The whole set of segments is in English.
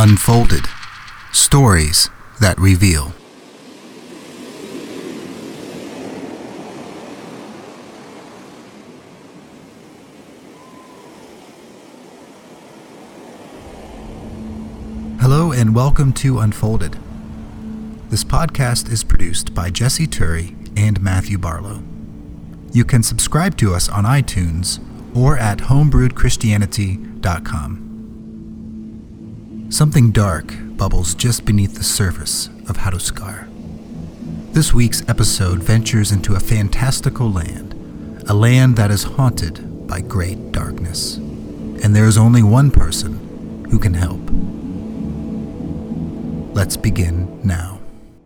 Unfolded. Stories that reveal. Hello and welcome to Unfolded. This podcast is produced by Jesse Turry and Matthew Barlow. You can subscribe to us on iTunes or at homebrewedchristianity.com. Something dark bubbles just beneath the surface of Hadouskar. This week's episode ventures into a fantastical land, a land that is haunted by great darkness. And there is only one person who can help. Let's begin now.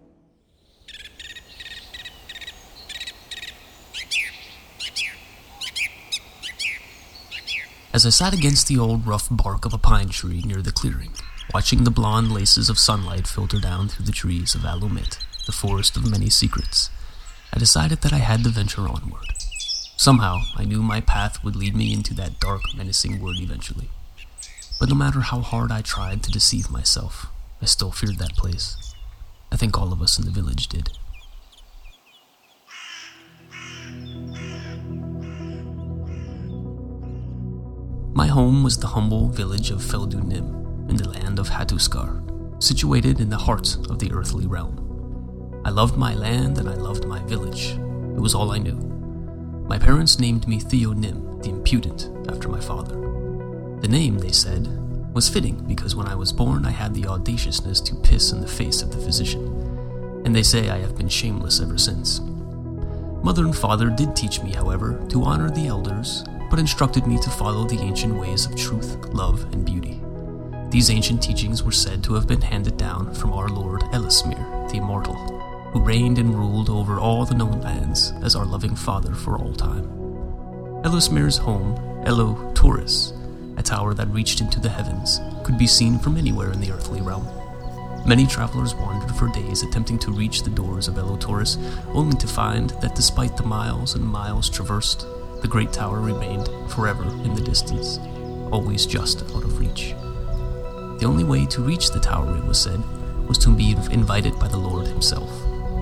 As I sat against the old rough bark of a pine tree near the clearing, watching the blonde laces of sunlight filter down through the trees of Alumet, the forest of many secrets, I decided that I had to venture onward. Somehow, I knew my path would lead me into that dark, menacing wood eventually. But no matter how hard I tried to deceive myself, I still feared that place. I think all of us in the village did. My home was the humble village of Feldunim, in the land of Hadouskar, situated in the heart of the earthly realm. I loved my land and I loved my village. It was all I knew. My parents named me Theonim, the Impudent, after my father. The name, they said, was fitting because when I was born I had the audaciousness to piss in the face of the physician, and they say I have been shameless ever since. Mother and father did teach me, however, to honor the elders, but instructed me to follow the ancient ways of truth, love, and beauty. These ancient teachings were said to have been handed down from our Lord Ellesmere, the Immortal, who reigned and ruled over all the known lands as our loving Father for all time. Ellesmere's home, Elo Taurus, a tower that reached into the heavens, could be seen from anywhere in the earthly realm. Many travelers wandered for days attempting to reach the doors of Elo Taurus, only to find that despite the miles and miles traversed, the great tower remained forever in the distance, always just out of reach. The only way to reach the tower, it was said, was to be invited by the Lord himself.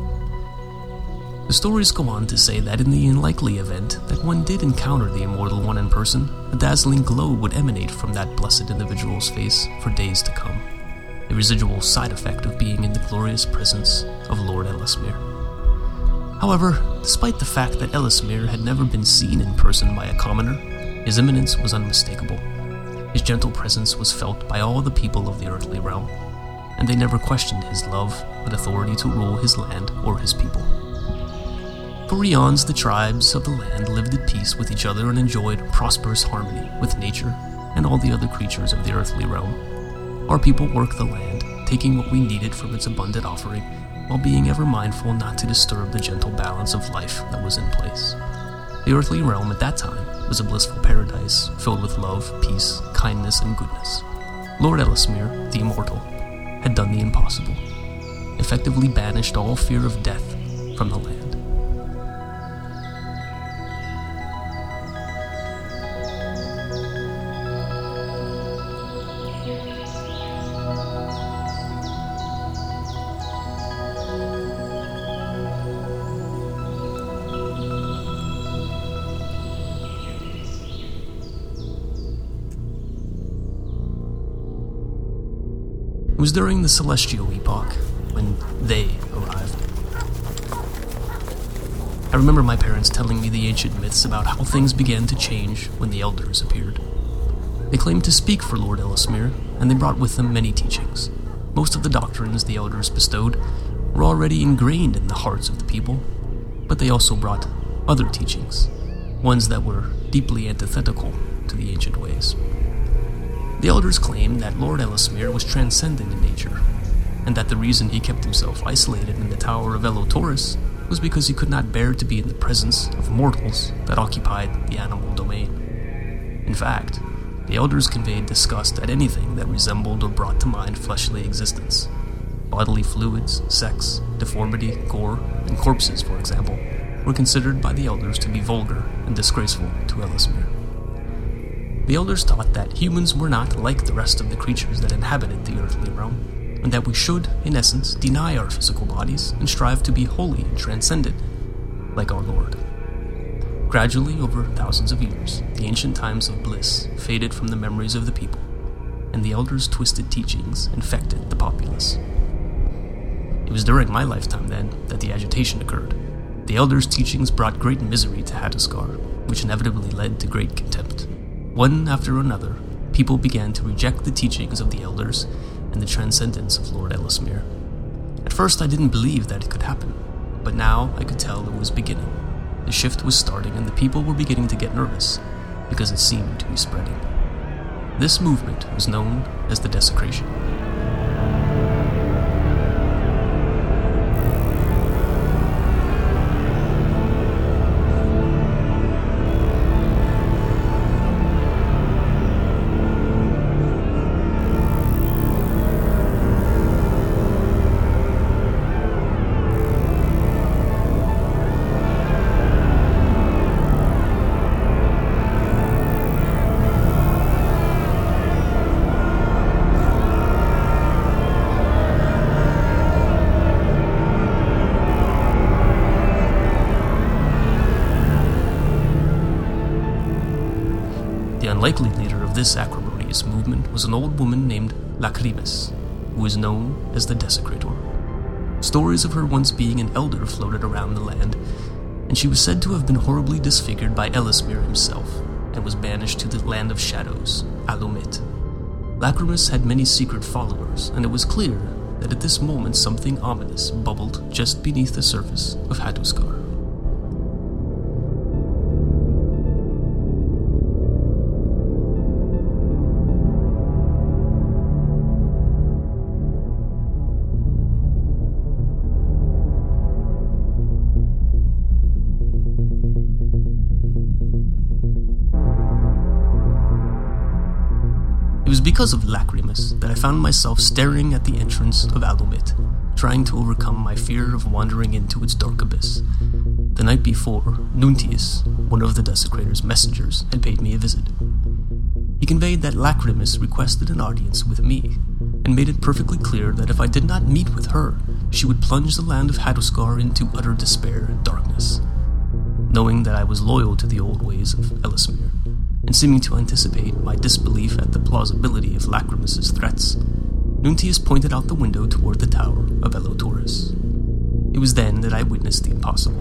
The stories go on to say that in the unlikely event that one did encounter the Immortal One in person, a dazzling glow would emanate from that blessed individual's face for days to come, a residual side effect of being in the glorious presence of Lord Ellesmere. However, despite the fact that Ellesmere had never been seen in person by a commoner, his imminence was unmistakable. His gentle presence was felt by all the people of the earthly realm, and they never questioned his love and authority to rule his land or his people. For eons, the tribes of the land lived at peace with each other and enjoyed prosperous harmony with nature and all the other creatures of the earthly realm. Our people worked the land, taking what we needed from its abundant offering, while being ever mindful not to disturb the gentle balance of life that was in place. The earthly realm at that time was a blissful paradise filled with love, peace, kindness, and goodness. Lord Ellesmere, the Immortal, had done the impossible, effectively banished all fear of death from the land. It was during the Celestial Epoch when they arrived. I remember my parents telling me the ancient myths about how things began to change when the elders appeared. They claimed to speak for Lord Ellesmere, and they brought with them many teachings. Most of the doctrines the elders bestowed were already ingrained in the hearts of the people, but they also brought other teachings, ones that were deeply antithetical to the ancient ways. The elders claimed that Lord Ellesmere was transcendent in nature, and that the reason he kept himself isolated in the Tower of Elo Taurus was because he could not bear to be in the presence of mortals that occupied the animal domain. In fact, the elders conveyed disgust at anything that resembled or brought to mind fleshly existence. Bodily fluids, sex, deformity, gore, and corpses, for example, were considered by the elders to be vulgar and disgraceful to Ellesmere. The elders taught that humans were not like the rest of the creatures that inhabited the earthly realm, and that we should, in essence, deny our physical bodies and strive to be holy and transcendent, like our Lord. Gradually, over thousands of years, the ancient times of bliss faded from the memories of the people, and the elders' twisted teachings infected the populace. It was during my lifetime, then, that the agitation occurred. The elders' teachings brought great misery to Hattuscar, which inevitably led to great contempt. One after another, people began to reject the teachings of the elders and the transcendence of Lord Ellesmere. At first I didn't believe that it could happen, but now I could tell it was beginning. The shift was starting and the people were beginning to get nervous, because it seemed to be spreading. This movement was known as the Desecration. The unlikely leader of this acrimonious movement was an old woman named Lacrimis, who is known as the Desecrator. Stories of her once being an elder floated around the land, and she was said to have been horribly disfigured by Ellesmere himself, and was banished to the land of shadows, Alumet. Lacrimis had many secret followers, and it was clear that at this moment something ominous bubbled just beneath the surface of Hattuscar. It was because of Lacrimis that I found myself staring at the entrance of Alumet, trying to overcome my fear of wandering into its dark abyss. The night before, Nuntius, one of the Desecrator's messengers, had paid me a visit. He conveyed that Lacrimis requested an audience with me, and made it perfectly clear that if I did not meet with her, she would plunge the land of Hattuscar into utter despair and darkness. Knowing that I was loyal to the old ways of Ellesmere, and seeming to anticipate my disbelief at the plausibility of Lacrimis's threats, Nuntius pointed out the window toward the tower of Elotoris. It was then that I witnessed the impossible.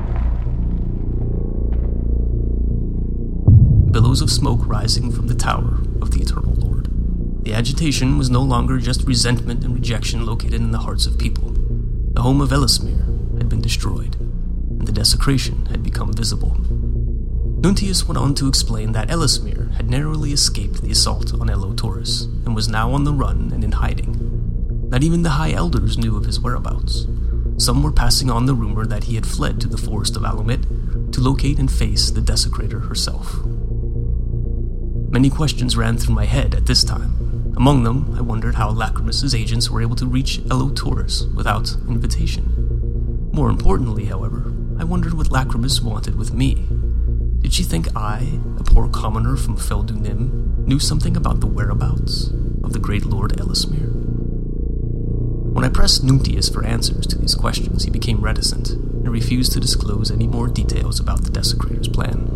Billows of smoke rising from the tower of the Eternal Lord. The agitation was no longer just resentment and rejection located in the hearts of people. The home of Ellesmere had been destroyed, and the desecration had become visible. Nuntius went on to explain that Ellesmere had narrowly escaped the assault on Elotoris and was now on the run and in hiding. Not even the High Elders knew of his whereabouts. Some were passing on the rumor that he had fled to the forest of Alumet to locate and face the Desecrator herself. Many questions ran through my head at this time. Among them, I wondered how Lacrimis's agents were able to reach Elotoris without invitation. More importantly, however, I wondered what Lacrimis wanted with me. Did she think I, a poor commoner from Feldunim, knew something about the whereabouts of the great Lord Ellesmere? When I pressed Nuntius for answers to these questions, he became reticent and refused to disclose any more details about the Desecrator's plan.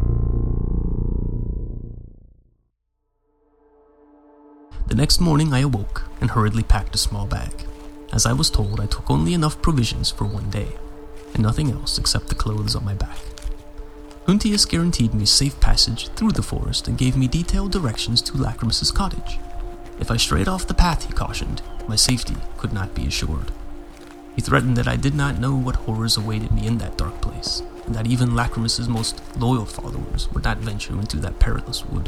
The next morning I awoke and hurriedly packed a small bag. As I was told, I took only enough provisions for one day, and nothing else except the clothes on my back. Nuntius guaranteed me safe passage through the forest and gave me detailed directions to Lacrimis's cottage. If I strayed off the path, he cautioned, my safety could not be assured. He threatened that I did not know what horrors awaited me in that dark place, and that even Lacrimis's most loyal followers would not venture into that perilous wood.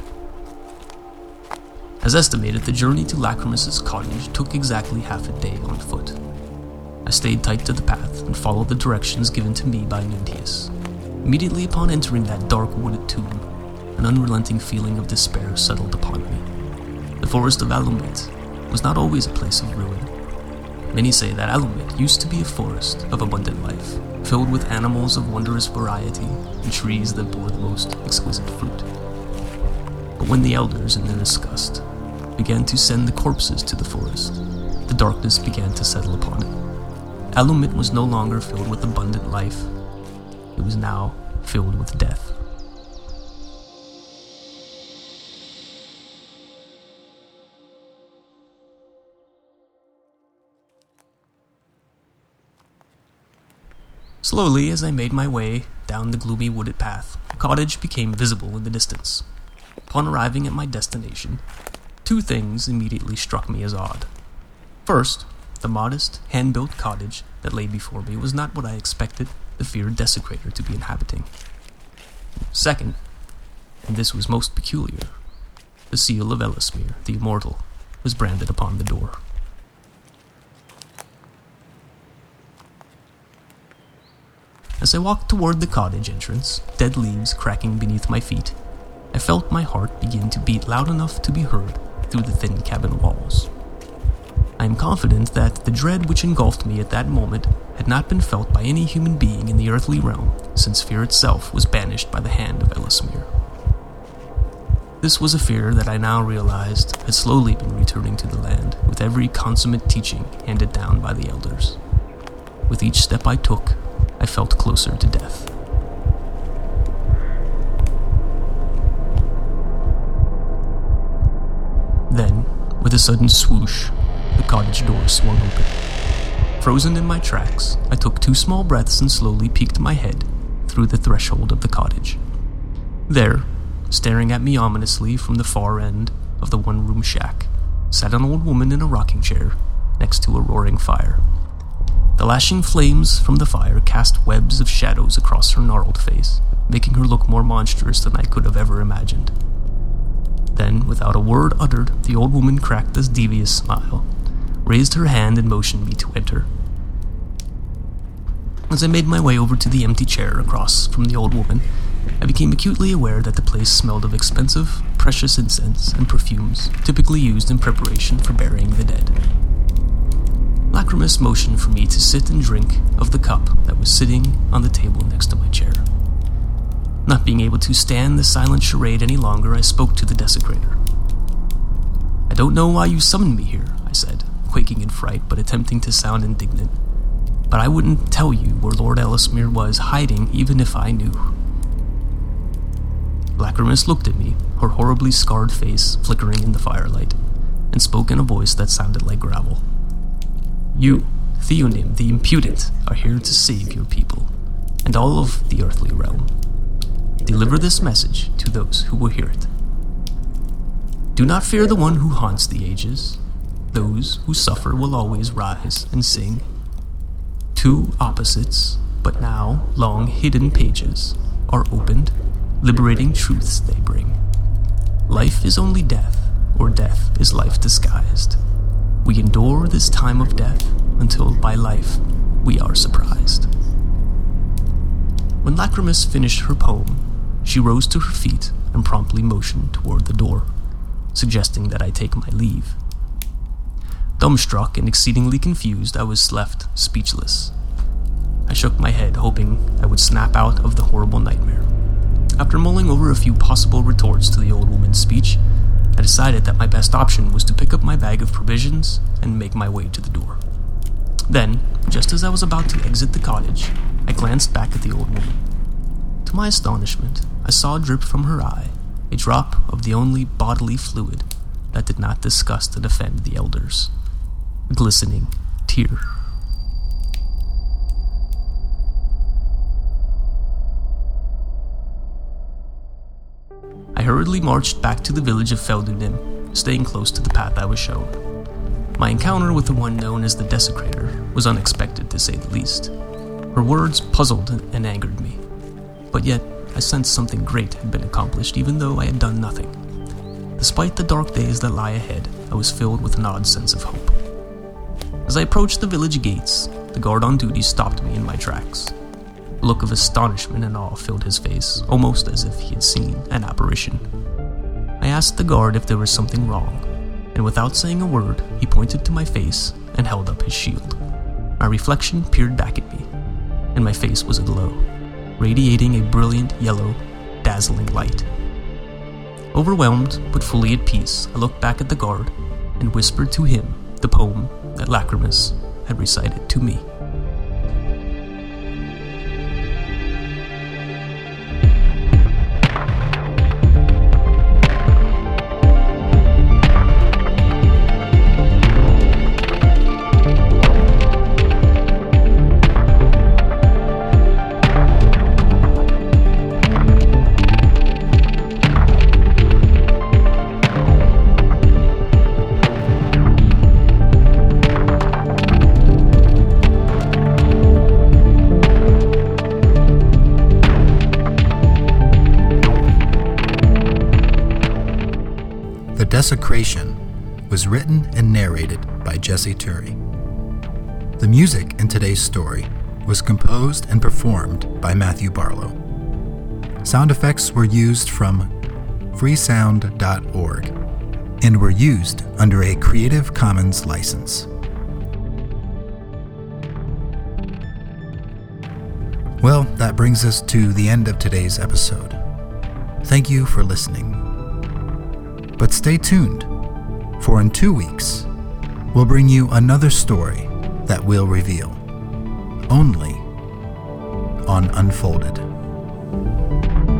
As estimated, the journey to Lacrimis's cottage took exactly half a day on foot. I stayed tight to the path and followed the directions given to me by Nuntius. Immediately upon entering that dark wooded tomb, an unrelenting feeling of despair settled upon me. The forest of Alumet was not always a place of ruin. Many say that Alumet used to be a forest of abundant life, filled with animals of wondrous variety and trees that bore the most exquisite fruit. But When the elders, in their disgust, began to send the corpses to the forest, the darkness began to settle upon it. Alumet was no longer filled with abundant life. It was now filled with death. Slowly, as I made my way down the gloomy wooded path, a cottage became visible in the distance. Upon arriving at my destination, two things immediately struck me as odd. First, the modest, hand-built cottage that lay before me was not what I expected the feared desecrator to be inhabiting. Second, and this was most peculiar, the seal of Ellesmere, the Immortal, was branded upon the door. As I walked toward the cottage entrance, dead leaves cracking beneath my feet, I felt my heart begin to beat loud enough to be heard through the thin cabin walls. I am confident that the dread which engulfed me at that moment had not been felt by any human being in the earthly realm since fear itself was banished by the hand of Ellesmere. This was a fear that I now realized had slowly been returning to the land with every consummate teaching handed down by the elders. With each step I took, I felt closer to death. Then, with a sudden swoosh, the cottage door swung open. Frozen in my tracks, I took 2 small breaths and slowly peeked my head through the threshold of the cottage. There, staring at me ominously from the far end of the one-room shack, sat an old woman in a rocking chair next to a roaring fire. The lashing flames from the fire cast webs of shadows across her gnarled face, making her look more monstrous than I could have ever imagined. Then, without a word uttered, the old woman cracked a devious smile, raised her hand and motioned me to enter. As I made my way over to the empty chair across from the old woman, I became acutely aware that the place smelled of expensive, precious incense and perfumes typically used in preparation for burying the dead. Lacrimus motioned for me to sit and drink of the cup that was sitting on the table next to my chair. Not being able to stand the silent charade any longer, I spoke to the desecrator. "I don't know why you summoned me here," I said, quaking in fright but attempting to sound indignant. "But I wouldn't tell you where Lord Ellesmere was hiding even if I knew." Lacrimus looked at me, her horribly scarred face flickering in the firelight, and spoke in a voice that sounded like gravel. "You, Theonym the Impudent, are here to save your people, and all of the earthly realm. Deliver this message to those who will hear it. Do not fear the one who haunts the ages. Those who suffer will always rise and sing. 2 opposites, but now long hidden pages, are opened, liberating truths they bring. Life is only death, or death is life disguised. We endure this time of death until by life we are surprised." When Lacrimus finished her poem, she rose to her feet and promptly motioned toward the door, suggesting that I take my leave. Dumbstruck and exceedingly confused, I was left speechless. I shook my head, hoping I would snap out of the horrible nightmare. After mulling over a few possible retorts to the old woman's speech, I decided that my best option was to pick up my bag of provisions and make my way to the door. Then, just as I was about to exit the cottage, I glanced back at the old woman. To my astonishment, I saw drip from her eye, a drop of the only bodily fluid that did not disgust and offend the elders, a glistening tear. I hurriedly marched back to the village of Feldunim, staying close to the path I was shown. My encounter with the one known as the Desecrator was unexpected, to say the least. Her words puzzled and angered me, but yet I sensed something great had been accomplished even though I had done nothing. Despite the dark days that lie ahead, I was filled with an odd sense of hope. As I approached the village gates, the guard on duty stopped me in my tracks. A look of astonishment and awe filled his face, almost as if he had seen an apparition. I asked the guard if there was something wrong, and without saying a word, he pointed to my face and held up his shield. My reflection peered back at me, and my face was aglow, radiating a brilliant yellow, dazzling light. Overwhelmed, but fully at peace, I looked back at the guard and whispered to him the poem that Lacrimus had recited to me. Desecration was written and narrated by Jesse Turry. The music in today's story was composed and performed by Matthew Barlow. Sound effects were used from freesound.org and were used under a Creative Commons license. Well, that brings us to the end of today's episode. Thank you for listening. But stay tuned, for in 2 weeks, we'll bring you another story that we'll reveal, only on Unfolded.